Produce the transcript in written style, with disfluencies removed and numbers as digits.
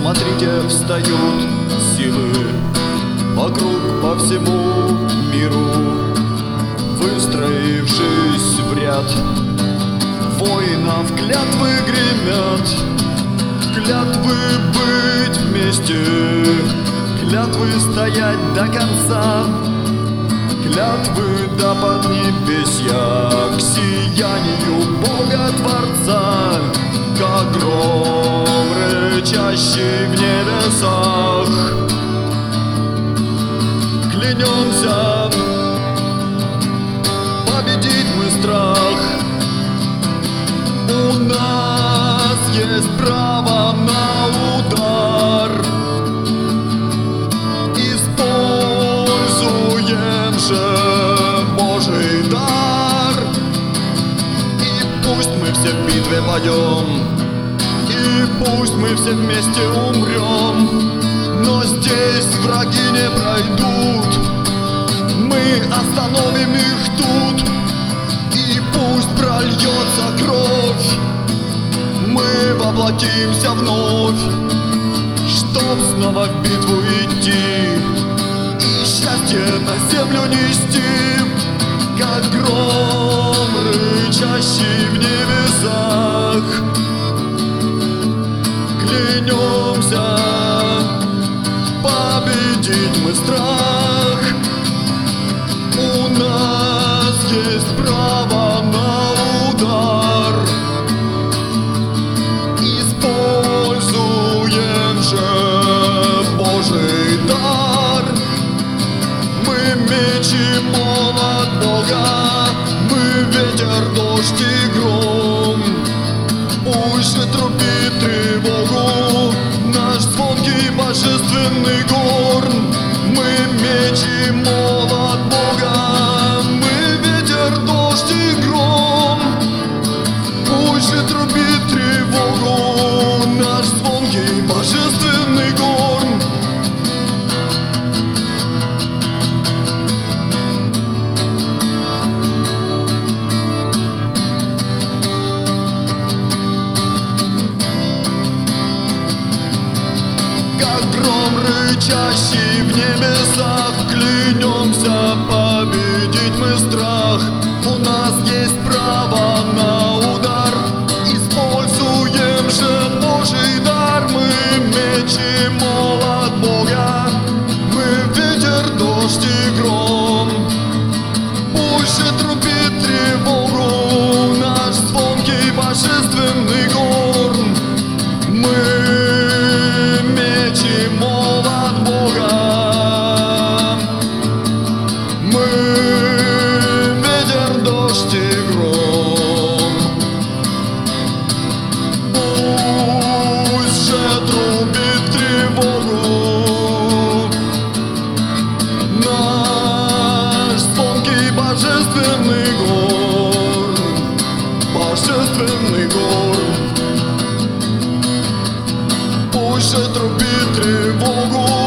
Смотрите, встают силы вокруг по всему миру, выстроившись в ряд, воинов клятвы гремят. Клятвы быть вместе, клятвы стоять до конца, клятвы до поднебесья к сиянию Бога Творца, как гром, рычащий в небесах. Клянемся победить мы страх. У нас есть право на удар. Используем же Божий дар. И пусть мы все в битве пойдем, и пусть мы все вместе умрем, но здесь враги не пройдут. Мы остановим их тут, и пусть прольется кровь. Мы воплотимся вновь, чтоб снова в битву идти и счастье на землю нести, как гром, рычащий в небесах. Клянемся победить мы страх. У нас есть право на удар. Используем же Божий дар. Мы меч и молот Бога, мы ветер, дождь и гром. Пусть же трубит тревогу наш звонкий божественный горн. Мы меч и молот Бога, мы ветер, дождь и гром. Пусть же трубит тревогу наш звонкий божественный горн. Как гром, рычащий в небесах, клянемся победить мы страх. У нас есть право на удар. Используем же Божий дар. Мы меч и молот Бога, мы ветер, дождь и гром. Пусть же трубит тревогу наш звонкий божественный горн. Мы меч и молот Бога, мы ветер, дождь и гром. Пусть же трубит тревогу наш звонкий божественный горн, божественный горн. Пусть же трубит тревогу